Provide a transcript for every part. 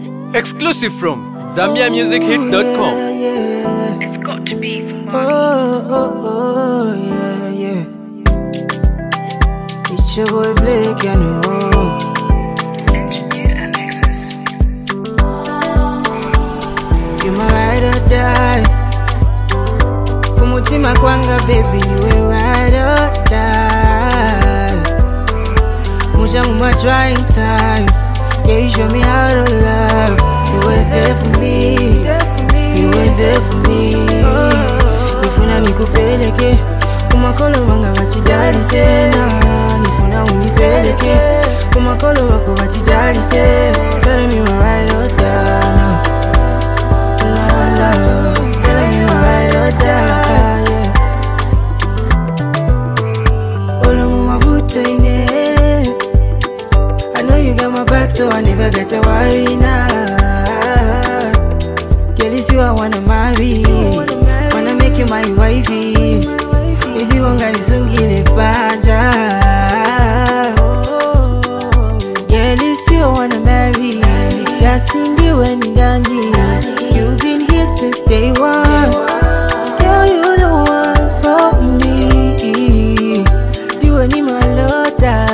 Exclusive from ZambiaMusicHits.com. It's got to be for Yeah. It's your boy Blake and Engineer Alexis. you my ride or die. Kumutima kwanga baby, you a ride or die. Mucha muma trying times. Yeah, you show me how to love. You were there for me. You were there for me. Nifuna nikupeleke kumakolo wanga watidali sena. Nifuna unipeleke kumakolo wako watidali sena. Tell me my ride or die. No. Tell me my ride or die. Olo mumavuta ine. I know you got my back, so I never get to worry now. Girl, it's you I wanna marry. Wanna make you my wifey. Is you won't get sungile paja. Girl, it's you I wanna marry. Yeah, Cindy when Dandy. You've been here since day one. Girl, you're the one for me. Do any my lota.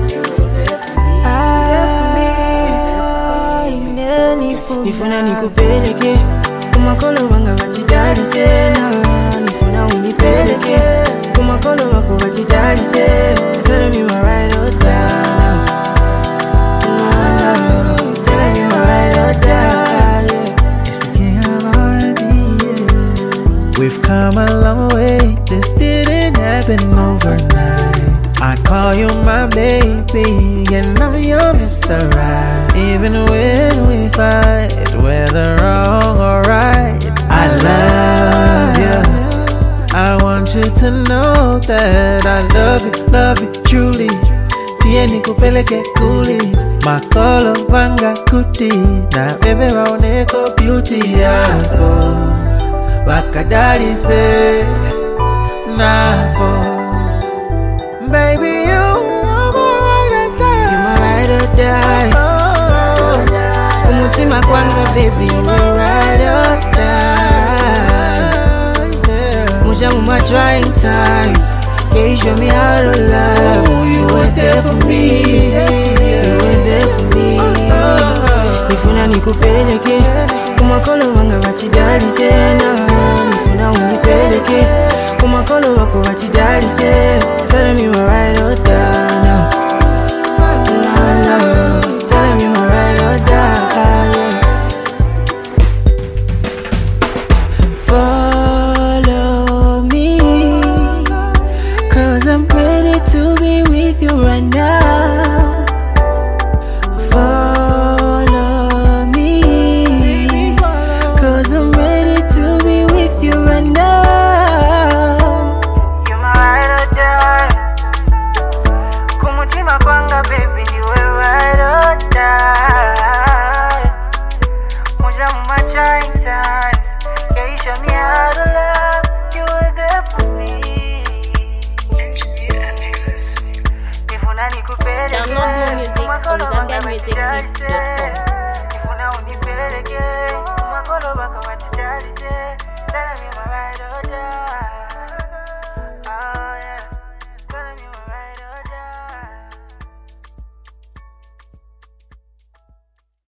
Nifuna nikupeleke kumakolo wanga watidali sena. Nifuna unipeleke kumakolo wako watidali sena. Tell me my ride or die. Tell me my ride or die. It's the king of R&B, yeah. We've come a long way. This didn't happen overnight. I call you my baby, and I'm your Mr. Right. Even when we fight, whether wrong or right, I love you. I want you to know that I love you truly. Tieni kupeleke kuli, makolo panga kuti, na bebe waoneko beauty yako, wakadali se napo. Baby, you are my ride or die. You my ride or die. Kumutima kwanga baby, you my ride or die. Mucha muma trying times. Yeah, you show me how to love. You were there for me. You were there for me. Nifuna nikupeleke kumakolo wanga watidali sena. Nifuna unipeleke kumakolo wako watidali sena. Tell me my ride or die now. No. Tell me my ride or die. Follow me, 'cause I'm ready to be with you right now. Follow me, 'cause I'm ready to be with you right now. You my ride or die. Kumutima kwanga baby, you a ride or die. Mucha muma trying times. Yeah, you show me how to love. You were there for me. Engineer Alexis. Nifuna nikupeleke Download more music on kumakolo wanga ZambiaMusicHits.com. Nifuna unipeleke kumakolo wako watidali se. Tell me my ride or die.